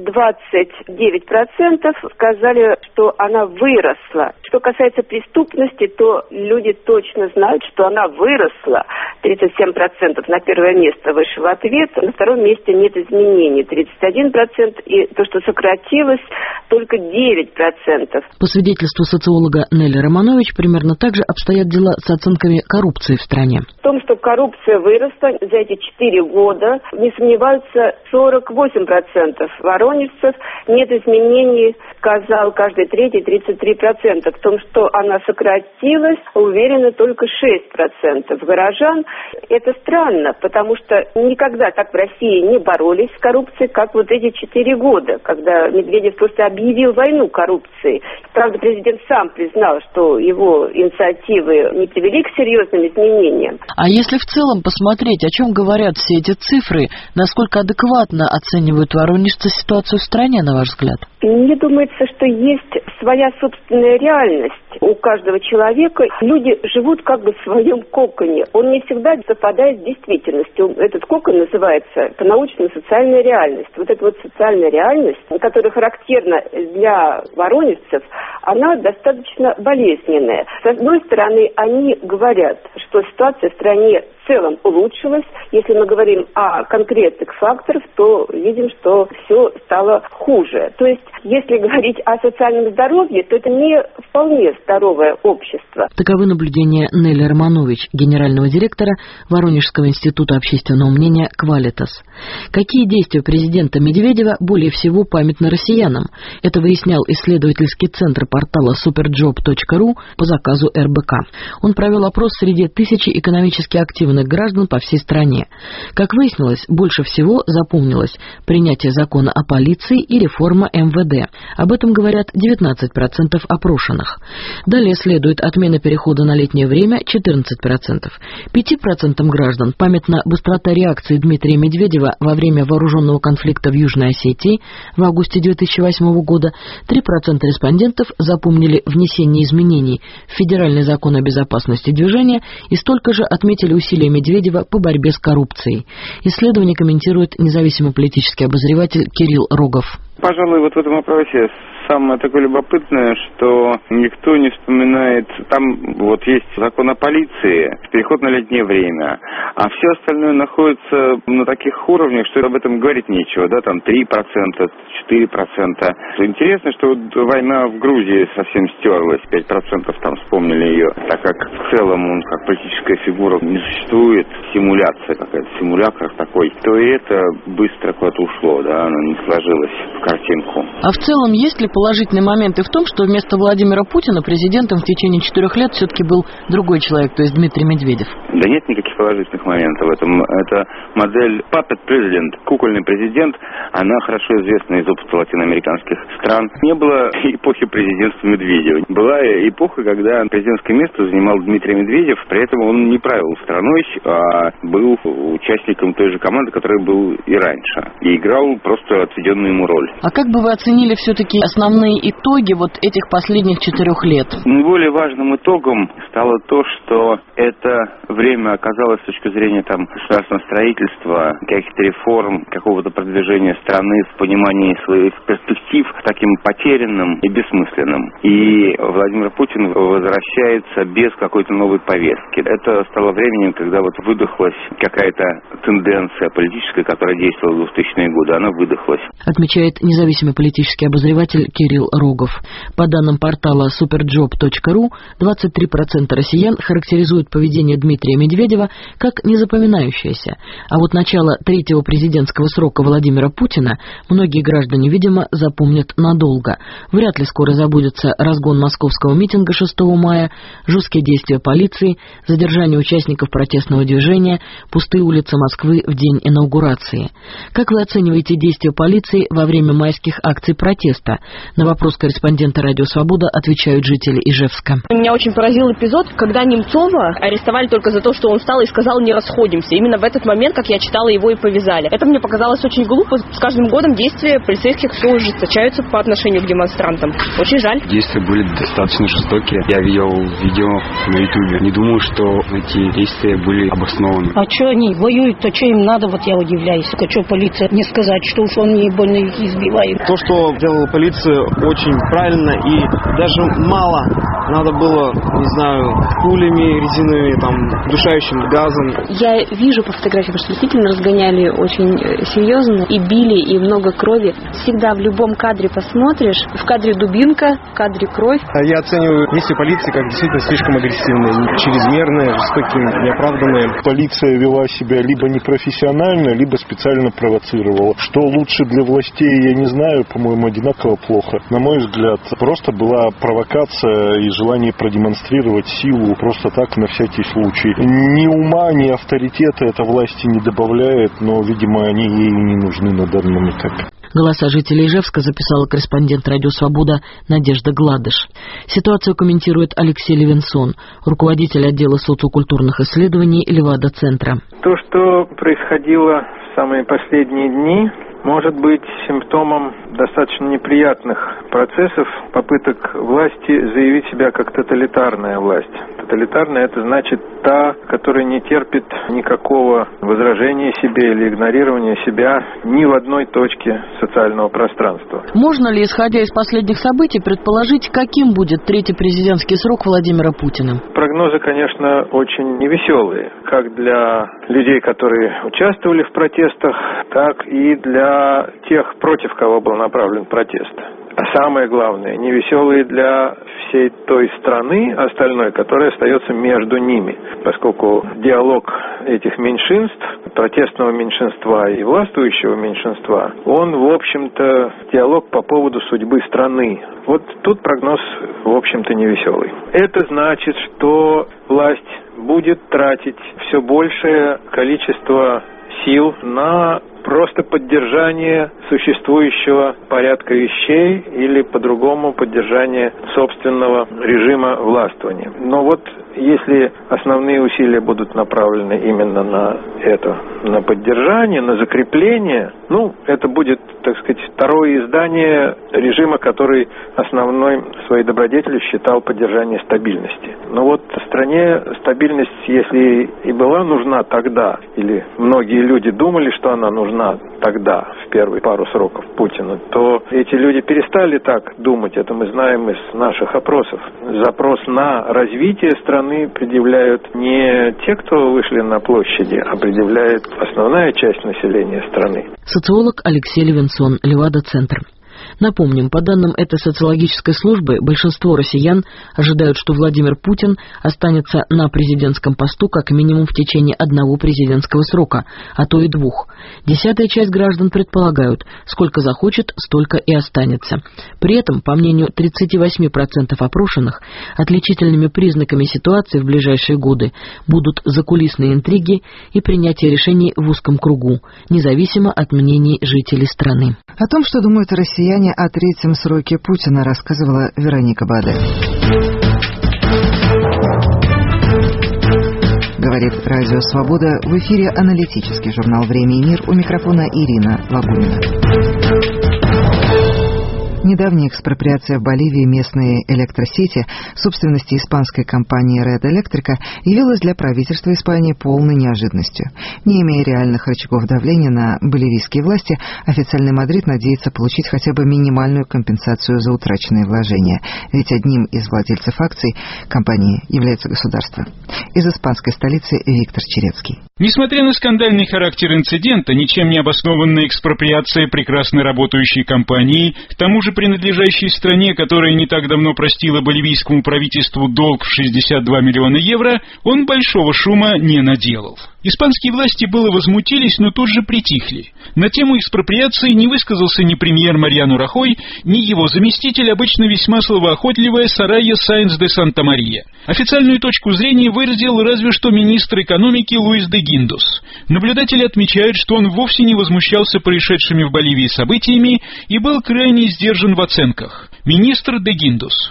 29% сказали, что она выросла. Что касается преступности, то люди точно знают, что она выросла. 37% на первое место вышел ответ, на втором месте нет изменений 31%, и то, что сократилось, только 9%. По свидетельству социолога Нелли Романович, примерно так же обстоят дела с оценками коррупции в стране. В том, что коррупция выросла за эти 4 года, не сомневаются 48% воронежцев. Нет изменений, сказал каждый третий, 33%. В том, что она сократилась, уверены только 6% горожан. Это странно, потому что никогда так в России не боролись с коррупцией, как вот эти 4 года, когда Медведев просто объявил войну коррупции. Правда, президент сам признал, что его инициативы не привели к серьезным изменениям. А если в целом посмотреть, о чем говорят все эти цифры, насколько адекватно оценивают воронежцы ситуацию в стране, на ваш взгляд? Мне думается, что есть своя собственная реальность у каждого человека. Люди живут как бы в своем коконе. Он не всегда совпадает с действительностью. Этот кокон называется по-научному социальная реальность. Вот эта вот социальная реальность, которая характерна для воронежцев, она достаточно болезненная. С одной стороны, они говорят, что ситуация в стране в целом улучшилась. Если мы говорим о конкретных факторах, то видим, что все стало хуже. То есть, если говорить о социальном здоровье, то это не вполне здоровое общество. Таковы наблюдения Нелли Романович, генерального директора Воронежского института общественного мнения «Квалитас». Какие действия президента Медведева более всего памятны россиянам? Это выяснял исследовательский центр портала superjob.ru по заказу РБК. Он провел опрос среди тысячи экономически активных граждан по всей стране. Как выяснилось, больше всего запомнилось принятие закона о полиции и реформа МВД. Об этом говорят 19% опрошенных. Далее следует отмена перехода на летнее время 14%. 5% граждан памятна быстрота реакции Дмитрия Медведева во время вооруженного конфликта в Южной Осетии в августе 2008 года. 3% респондентов запомнили внесение изменений в Федеральный закон о безопасности движения и столько же отметили усилия Медведева по борьбе с коррупцией. Исследование комментирует независимый политический обозреватель Кирилл Рогов. Пожалуй, вот в этом вопросе самое такое любопытное, что никто не вспоминает, там вот есть закон о полиции, переход на летнее время, а все остальное находится на таких уровнях, что об этом говорить нечего, да, там 3%, 4%. Интересно, что вот война в Грузии совсем стерлась, 5% там вспомнили ее, так как в целом он как политическая фигура не существует, симуляция какая-то, симулятор такой, то и это быстро куда-то ушло, да, оно не сложилось в картинку. А в целом есть ли положительные моменты в том, что вместо Владимира Путина президентом в течение 4 лет все-таки был другой человек, то есть Дмитрий Медведев? Да нет никаких положительных моментов в этом. Это модель puppet president, кукольный президент. Она хорошо известна из опыта латиноамериканских стран. Не было эпохи президентства Медведева. Была эпоха, когда президентское место занимал Дмитрий Медведев, при этом он не правил страной, а был участником той же команды, которая был и раньше. И играл просто отведенную ему роль. А как бы вы оценили все-таки основные итоги вот этих последних 4 лет? Наиболее важным итогом стало то, что это время оказалось с точки зрения там государственного строительства, каких-то реформ, какого-то продвижения страны в понимании своих перспектив таким потерянным и бессмысленным. И Владимир Путин возвращается без какой-то новой повестки. Это стало временем, когда вот выдохлась какая-то тенденция политическая, которая действовала в 2000-е годы. Она выдохлась. Отмечает независимый политический обозреватель Кирилл Рогов. По данным портала superjob.ru, 23% россиян характеризуют поведение Дмитрия Медведева как незапоминающееся. А вот начало 3-го президентского срока Владимира Путина многие граждане, видимо, запомнят надолго. Вряд ли скоро забудется разгон московского митинга 6 мая, жесткие действия полиции, задержание участников протестного движения, пустые улицы Москвы в день инаугурации. Как вы оцениваете действия полиции во время майских акций протеста? На вопрос корреспондента «Радио Свобода» отвечают жители Ижевска. Меня очень поразил эпизод, когда Немцова арестовали только за то, что он встал и сказал «не расходимся». Именно в этот момент, как я читала, его и повязали. Это мне показалось очень глупо. С каждым годом действия полицейских все ужесточаются по отношению к демонстрантам. Очень жаль. Действия были достаточно жестокие. Я видел видео на Ютубе. Не думаю, что эти действия были обоснованы. А что они воюют, то что им надо, вот я удивляюсь. А что полиция не сказать, что уж он не больно их избивает. То, что делала полиция, очень правильно и даже мало. Надо было, не знаю, пулями резиновыми там удушающим газом. Я вижу по фотографиям, что действительно разгоняли очень серьезно, и били, и много крови. Всегда в любом кадре посмотришь, в кадре дубинка, в кадре кровь. Я оцениваю действия полиции как действительно слишком агрессивные, чрезмерные, жестокие, неоправданные. Полиция вела себя либо непрофессионально, либо специально провоцировала. Что лучше для властей, я не знаю, по-моему, одинаково плохо. На мой взгляд, просто была провокация и желание продемонстрировать силу просто так, на всякий случай. Ни ума, ни авторитета это власти не добавляет, но, видимо, они ей не нужны на данном этапе. Голоса жителей Ижевска записала корреспондент «Радио Свобода» Надежда Гладыш. Ситуацию комментирует Алексей Левинсон, руководитель отдела социокультурных исследований Левада-центра. То, что происходило в самые последние дни, может быть симптомом достаточно неприятных процессов, попыток власти заявить себя как тоталитарная власть. Тоталитарная — это значит та, которая не терпит никакого возражения себе или игнорирования себя ни в одной точке социального пространства. Можно ли, исходя из последних событий, предположить, каким будет третий президентский срок Владимира Путина? Прогнозы, конечно, очень невеселые, как для людей, которые участвовали в протестах, так и для тех, против кого был направлен протест. А самое главное, невеселые для всей той страны остальной, которая остается между ними, поскольку диалог этих меньшинств, протестного меньшинства и властвующего меньшинства, он, в общем-то, диалог по поводу судьбы страны. Вот тут прогноз, в общем-то, невеселый. Это значит, что власть будет тратить все большее количество сил на просто поддержание существующего порядка вещей или, по-другому, поддержание собственного режима властвования. Но вот если основные усилия будут направлены именно на это, на поддержание, на закрепление, это будет, так сказать, второе издание режима, который основной своей добродетелью считал поддержание стабильности. Но вот стране стабильность, если и была нужна тогда, или многие люди думали, что она нужна тогда, в первые пару сроков Путина, то эти люди перестали так думать. Это мы знаем из наших опросов. Запрос на развитие страны предъявляют не те, кто вышли на площади, а предъявляет основная часть населения страны. Социолог Алексей Левинсон, Левада-центр. Напомним, по данным этой социологической службы, большинство россиян ожидают, что Владимир Путин останется на президентском посту как минимум в течение одного президентского срока, а то и двух. 10-я часть граждан предполагают, сколько захочет, столько и останется. При этом, по мнению 38% опрошенных, отличительными признаками ситуации в ближайшие годы будут закулисные интриги и принятие решений в узком кругу, независимо от мнений жителей страны. О том, что думают россияне о третьем сроке Путина, рассказывала Вероника Баде. Говорит Радио Свобода, в эфире аналитический журнал «Время и мир», у микрофона Ирина Лагунина. Недавняя экспроприация в Боливии местной электросети собственности испанской компании Red Eléctrica явилась для правительства Испании полной неожиданностью. Не имея реальных рычагов давления на боливийские власти, официальный Мадрид надеется получить хотя бы минимальную компенсацию за утраченные вложения. Ведь одним из владельцев акций компании является государство. Из испанской столицы Виктор Черецкий. Несмотря на скандальный характер инцидента, ничем не обоснованная экспроприация прекрасно работающей компании, к тому же принадлежащей стране, которая не так давно простила боливийскому правительству долг в 62 миллиона евро, он большого шума не наделал. Испанские власти было возмутились, но тут же притихли. На тему экспроприации не высказался ни премьер Мариано Рахой, ни его заместитель, обычно весьма словоохотливая Сорайя Sáenz де Сантамария. Официальную точку зрения выразил разве что министр экономики Луис де Гиндос. Наблюдатели отмечают, что он вовсе не возмущался происшедшими в Боливии событиями и был крайне сдержан в оценках. Министр де Гиндос.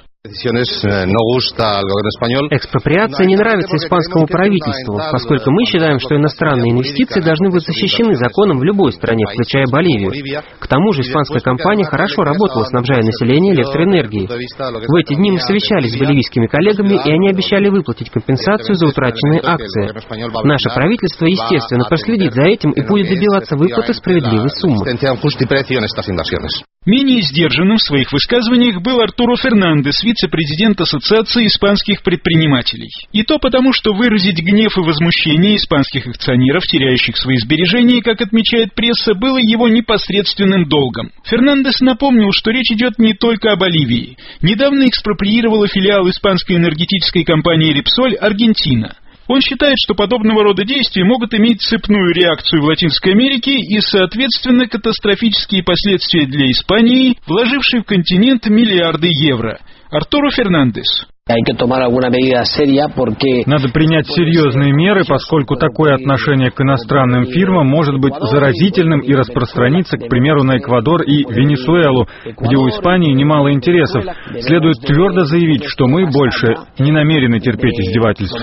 Экспроприация не нравится испанскому правительству, поскольку мы считаем, что иностранные инвестиции должны быть защищены законом в любой стране, включая Боливию. К тому же испанская компания хорошо работала, снабжая население электроэнергией. В эти дни мы встречались с боливийскими коллегами, и они обещали выплатить компенсацию за утраченные акции. Наше правительство, естественно, проследит за этим и будет добиваться выплаты справедливой суммы. Менее сдержанным в своих высказываниях был Артуро Фернандес, вице-президент Ассоциации испанских предпринимателей. И то потому, что выразить гнев и возмущение испанских акционеров, теряющих свои сбережения, как отмечает пресса, было его непосредственным долгом. Фернандес напомнил, что речь идет не только о Боливии. Недавно экспроприировала филиал испанской энергетической компании «Репсоль» Аргентина. Он считает, что подобного рода действия могут иметь цепную реакцию в Латинской Америке и, соответственно, катастрофические последствия для Испании, вложившей в континент миллиарды евро. Артуро Фернандес. Надо принять серьезные меры, поскольку такое отношение к иностранным фирмам может быть заразительным и распространиться, к примеру, на Эквадор и Венесуэлу, где у Испании немало интересов. Следует твердо заявить, что мы больше не намерены терпеть издевательств.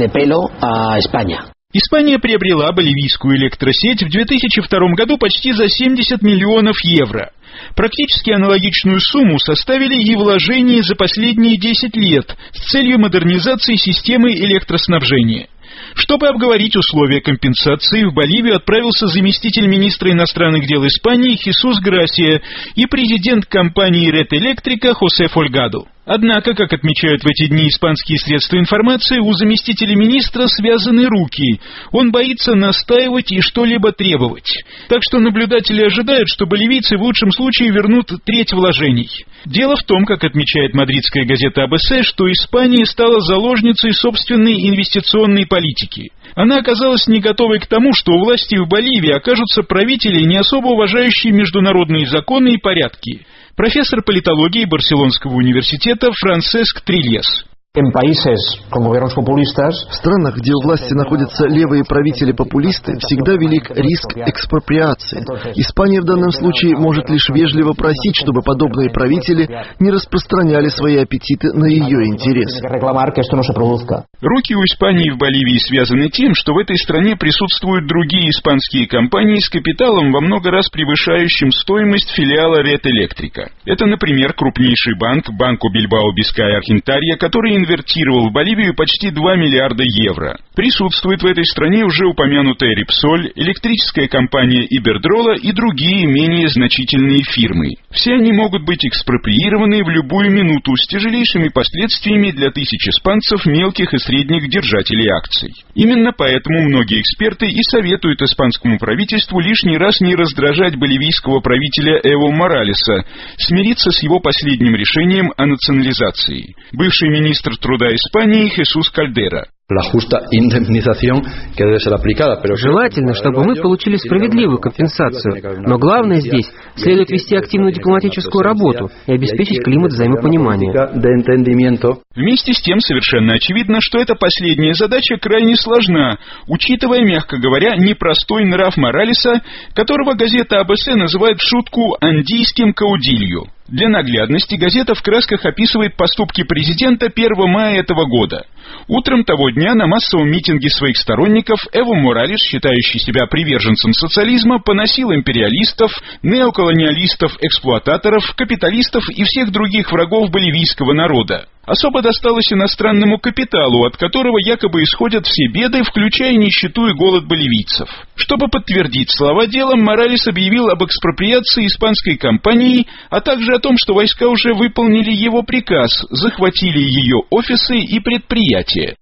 Испания приобрела боливийскую электросеть в 2002 году почти за 70 миллионов евро. Практически аналогичную сумму составили и вложения за последние 10 лет с целью модернизации системы электроснабжения. Чтобы обговорить условия компенсации, в Боливию отправился заместитель министра иностранных дел Испании Хесус Грасия и президент компании Red Eléctrica Хосе Фольгадо. Однако, как отмечают в эти дни испанские средства информации, у заместителя министра связаны руки. Он боится настаивать и что-либо требовать. Так что наблюдатели ожидают, что боливийцы в лучшем случае вернут треть вложений. Дело в том, как отмечает мадридская газета АБС, что Испания стала заложницей собственной инвестиционной политики. Она оказалась не готовой к тому, что у власти в Боливии окажутся правители, не особо уважающие международные законы и порядки. Профессор политологии Барселонского университета Франсеск Трильяс. В странах, где у власти находятся левые правители-популисты, всегда велик риск экспроприации. Испания в данном случае может лишь вежливо просить, чтобы подобные правители не распространяли свои аппетиты на ее интересы. Руки у Испании в Боливии связаны тем, что в этой стране присутствуют другие испанские компании с капиталом во много раз превышающим стоимость филиала Red Eléctrica. Это, например, крупнейший банк Банко Бильбао Биская Аргентария, который инвестировал в Боливию почти 2 миллиарда евро. Присутствует в этой стране уже упомянутая Репсоль, электрическая компания Ибердрола и другие менее значительные фирмы. Все они могут быть экспроприированы в любую минуту с тяжелейшими последствиями для тысяч испанцев, мелких и средних держателей акций. Именно поэтому многие эксперты и советуют испанскому правительству лишний раз не раздражать боливийского правителя Эво Моралеса, смириться с его последним решением о национализации. Бывший министр труда Испании Хесус Кальдера. Желательно, чтобы мы получили справедливую компенсацию, но главное здесь следует вести активную дипломатическую работу и обеспечить климат взаимопонимания. Вместе с тем совершенно очевидно, что эта последняя задача крайне сложна, учитывая, мягко говоря, непростой нрав Моралеса, которого газета АБС называет в шутку «андийским каудилью». Для наглядности газета в красках описывает поступки президента 1 мая этого года. Утром того дня на массовом митинге своих сторонников Эво Моралес, считающий себя приверженцем социализма, поносил империалистов, неоколониалистов, эксплуататоров, капиталистов и всех других врагов боливийского народа. Особо досталось иностранному капиталу, от которого якобы исходят все беды, включая нищету и голод боливийцев. Чтобы подтвердить слова дела, Моралес объявил об экспроприации испанской компании, а также о том, что войска уже выполнили его приказ, захватили ее офисы и предприятия.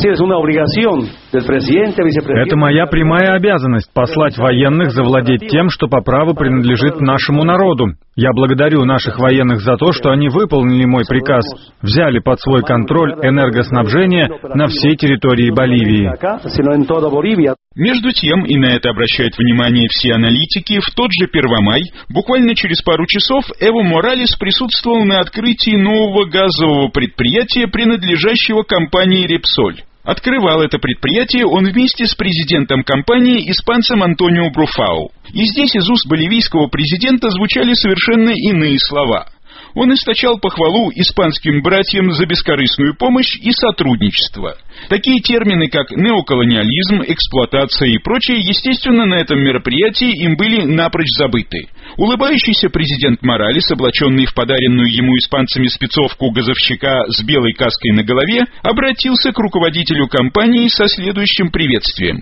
Это моя прямая обязанность — послать военных завладеть тем, что по праву принадлежит нашему народу. Я благодарю наших военных за то, что они выполнили мой приказ, взяли под свой контроль энергоснабжение на всей территории Боливии. Между тем, и на это обращают внимание все аналитики, в тот же Первомай, буквально через пару часов, Эво Моралес присутствовал на открытии нового газового предприятия, принадлежащего компании «Репсоль». Открывал это предприятие он вместе с президентом компании, испанцем Антонио Бруфау. И здесь из уст боливийского президента звучали совершенно иные слова. Он источал похвалу испанским братьям за бескорыстную помощь и сотрудничество. Такие термины, как неоколониализм, эксплуатация и прочее, естественно, на этом мероприятии им были напрочь забыты. Улыбающийся президент Моралес, облаченный в подаренную ему испанцами спецовку газовщика с белой каской на голове, обратился к руководителю компании со следующим приветствием.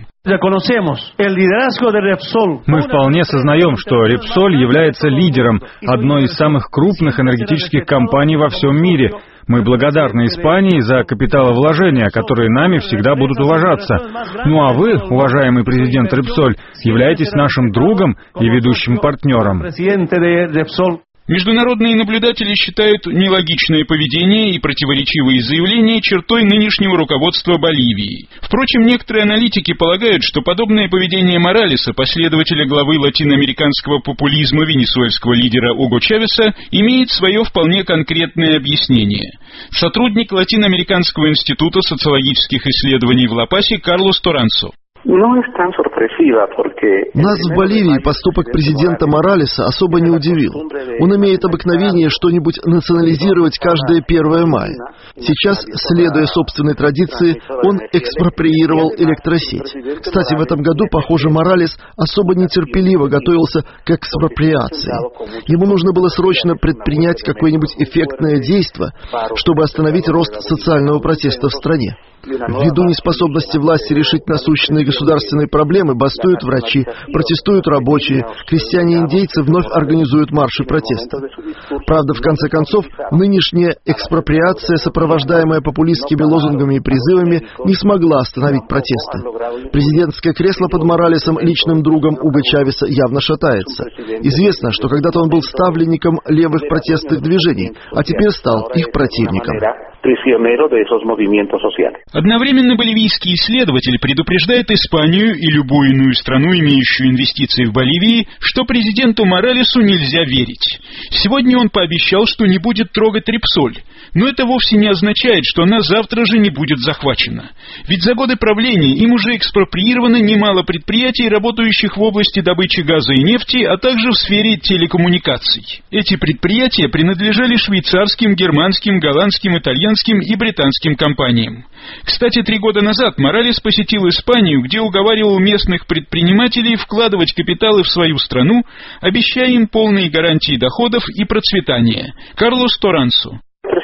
Мы вполне сознаем, что Repsol является лидером одной из самых крупных энергетических компаний во всем мире. Мы благодарны Испании за капиталовложения, которые нами всегда будут уважаться. Ну а вы, уважаемый президент Repsol, являетесь нашим другом и ведущим партнером. Международные наблюдатели считают нелогичное поведение и противоречивые заявления чертой нынешнего руководства Боливии. Впрочем, некоторые аналитики полагают, что подобное поведение Моралеса, последователя главы латиноамериканского популизма венесуэльского лидера Уго Чавеса, имеет свое вполне конкретное объяснение. Сотрудник Латиноамериканского института социологических исследований в Ла-Пасе Карлос Торансо. Нас в Боливии поступок президента Моралеса особо не удивил. Он имеет обыкновение что-нибудь национализировать каждое 1 мая. Сейчас, следуя собственной традиции, он экспроприировал электросеть. Кстати, в этом году, похоже, Моралес особо нетерпеливо готовился к экспроприации. Ему нужно было срочно предпринять какое-нибудь эффектное действие, чтобы остановить рост социального протеста в стране. Ввиду неспособности власти решить насущные государственные проблемы, бастуют врачи, протестуют рабочие, крестьяне-индейцы вновь организуют марши протеста. Правда, в конце концов, нынешняя экспроприация, сопровождаемая популистскими лозунгами и призывами, не смогла остановить протесты. Президентское кресло под Моралесом, личным другом Уго Чавеса, явно шатается. Известно, что когда-то он был ставленником левых протестных движений, а теперь стал их противником. Одновременно боливийский исследователь предупреждает Испанию и любую иную страну, имеющую инвестиции в Боливии, что президенту Моралесу нельзя верить. Сегодня он пообещал, что не будет трогать Repsol, но это вовсе не означает, что она завтра же не будет захвачена. Ведь за годы правления им уже экспроприировано немало предприятий, работающих в области добычи газа и нефти, а также в сфере телекоммуникаций. Эти предприятия принадлежали швейцарским, германским, голландским, итальянским и британским компаниям. Кстати, 3 года назад Моралес посетил Испанию, где уговаривал местных предпринимателей вкладывать капиталы в свою страну, обещая им полные гарантии доходов и процветания. Карлос Торансо.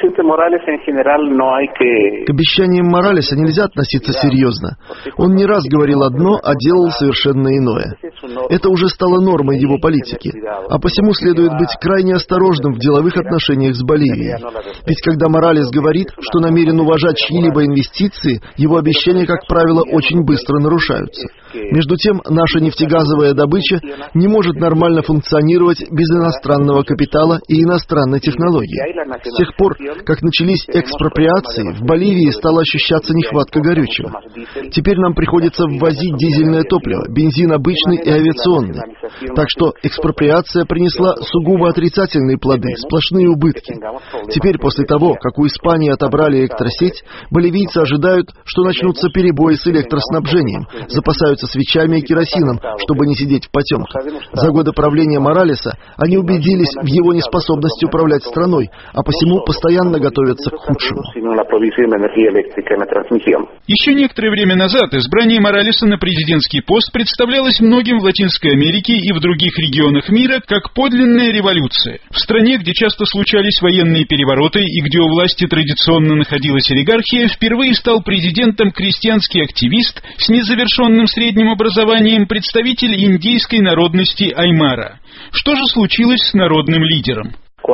К обещаниям Моралеса нельзя относиться серьезно. Он не раз говорил одно, а делал совершенно иное. Это уже стало нормой его политики, а посему следует быть крайне осторожным в деловых отношениях с Боливией. Ведь когда Моралес говорит, что намерен уважать чьи-либо инвестиции, его обещания, как правило, очень быстро нарушаются. Между тем, наша нефтегазовая добыча не может нормально функционировать без иностранного капитала и иностранной технологии. С тех пор, как начались экспроприации, в Боливии стала ощущаться нехватка горючего. Теперь нам приходится ввозить дизельное топливо, бензин обычный и авиационный. Так что экспроприация принесла сугубо отрицательные плоды, сплошные убытки. Теперь, после того, как у Испании отобрали электросеть, боливийцы ожидают, что начнутся перебои с электроснабжением, запасаются свечами и керосином, чтобы не сидеть в потемках. За годы правления Моралеса они убедились в его неспособности управлять страной, а посему постоянно готовятся к худшему. Еще некоторое время назад избрание Моралеса на президентский пост представлялось многим в Латинской Америке и в других регионах мира как подлинная революция. В стране, где часто случались военные перевороты и где у власти традиционно находилась олигархия, впервые стал президентом крестьянский активист с незавершенным средним образованием, представитель индейской народности Аймара. Что же случилось с народным лидером?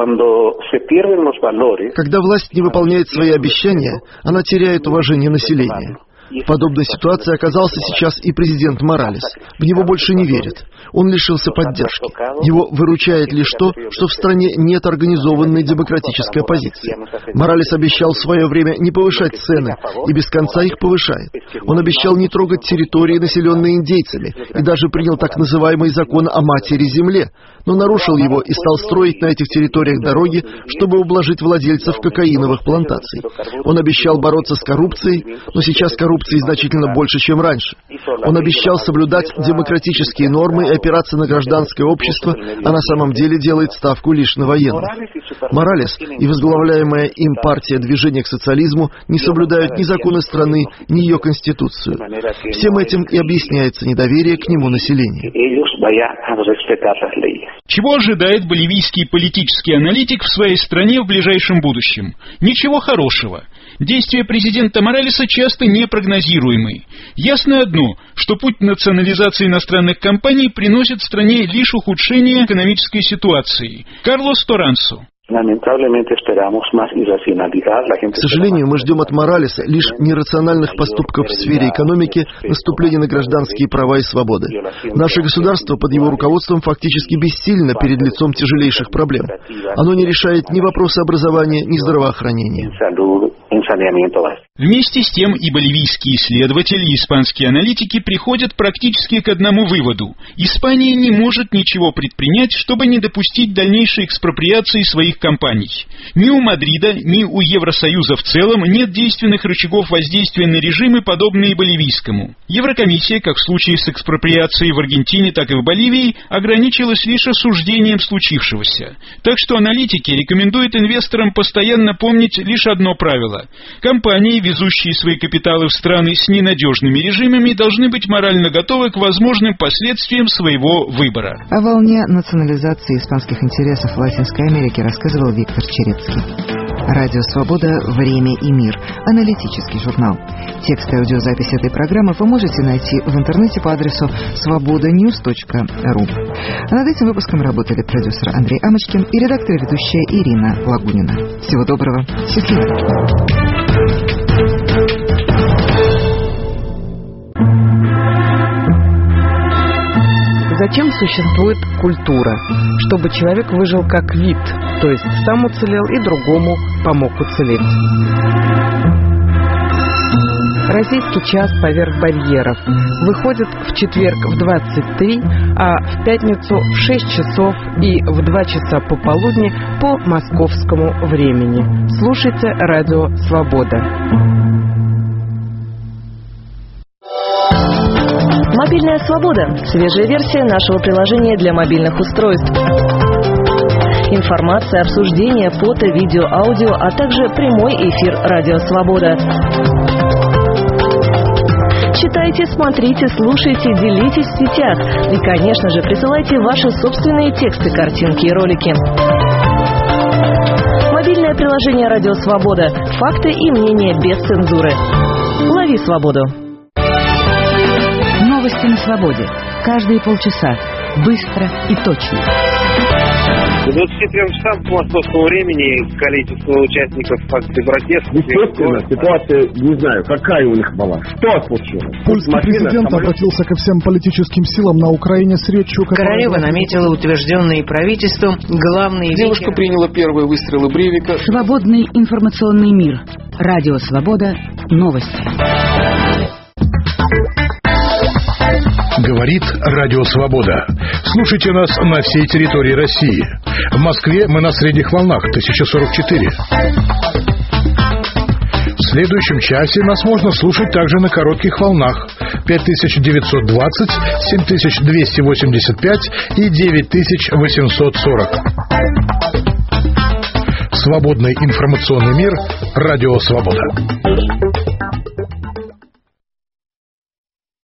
Когда власть не выполняет свои обещания, она теряет уважение населения. В подобной ситуации оказался сейчас и президент Моралес. В него больше не верят. Он лишился поддержки. Его выручает лишь то, что в стране нет организованной демократической оппозиции. Моралес обещал в свое время не повышать цены, и без конца их повышает. Он обещал не трогать территории, населенные индейцами, и даже принял так называемый закон о матери-земле, но нарушил его и стал строить на этих территориях дороги, чтобы ублажить владельцев кокаиновых плантаций. Он обещал бороться с коррупцией, но сейчас коррупции значительно больше, чем раньше. Он обещал соблюдать демократические нормы и опираться на гражданское общество, а на самом деле делает ставку лишь на военных. Моралес и возглавляемая им партия движения к социализму не соблюдают ни законы страны, ни ее конституцию. Всем этим и объясняется недоверие к нему населения. Чего ожидает боливийский политический аналитик в своей стране в ближайшем будущем? Ничего хорошего. Действия президента Моралеса часто непрогнозируемы. Ясно одно, что путь национализации иностранных компаний приносит стране лишь ухудшение экономической ситуации. Карлос Торансо. К сожалению, мы ждем от Моралеса лишь нерациональных поступков в сфере экономики, наступления на гражданские права и свободы. Наше государство под его руководством фактически бессильно перед лицом тяжелейших проблем. Оно не решает ни вопросы образования, ни здравоохранения. Вместе с тем и боливийские исследователи, и испанские аналитики приходят практически к одному выводу. Испания не может ничего предпринять, чтобы не допустить дальнейшей экспроприации своих компаний. Ни у Мадрида, ни у Евросоюза в целом нет действенных рычагов воздействия на режимы, подобные боливийскому. Еврокомиссия, как в случае с экспроприацией в Аргентине, так и в Боливии, ограничилась лишь осуждением случившегося. Так что аналитики рекомендуют инвесторам постоянно помнить лишь одно правило. Компании, везущие свои капиталы в страны с ненадежными режимами, должны быть морально готовы к возможным последствиям своего выбора. О волне национализации испанских интересов в Латинской Америке рассказывал Виктор Черецкий. Радио «Свобода. Время и мир». Аналитический журнал. Текст и аудиозапись этой программы вы можете найти в интернете по адресу svobodanews.ru. А над этим выпуском работали продюсер Андрей Амочкин и редактор и ведущая Ирина Лагунина. Всего доброго. Счастливо. Зачем существует культура? Чтобы человек выжил как вид, то есть сам уцелел и другому помог уцелеть. Российский час поверх барьеров выходит в четверг в 23, а в пятницу в 6 часов и в 2 часа пополудни по московскому времени. Слушайте радио «Свобода». Мобильная свобода. Свежая версия нашего приложения для мобильных устройств. Информация, обсуждение, фото, видео, аудио, а также прямой эфир «Радио Свобода». Читайте, смотрите, слушайте, делитесь в сетях. И, конечно же, присылайте ваши собственные тексты, картинки и ролики. Мобильное приложение «Радио Свобода». Факты и мнения без цензуры. Лови свободу. Новости на свободе. Каждые полчаса. Быстро и точно. К 23 часам по московскому времени количество участников акции протеста... Естественно, ситуация, не знаю, какая у них была. Что случилось? Польский президент обратился ко всем политическим силам на Украине с речью... Королева наметила утвержденные правительством главные... Девушка приняла первые выстрелы Брейвика. Свободный информационный мир. Радио «Свобода». Новости. Говорит Радио Свобода. Слушайте нас на всей территории России. В Москве мы на средних волнах 1044. В следующем часе нас можно слушать также на коротких волнах 5920, 7285 и 9840. Свободный информационный мир. Радио Свобода.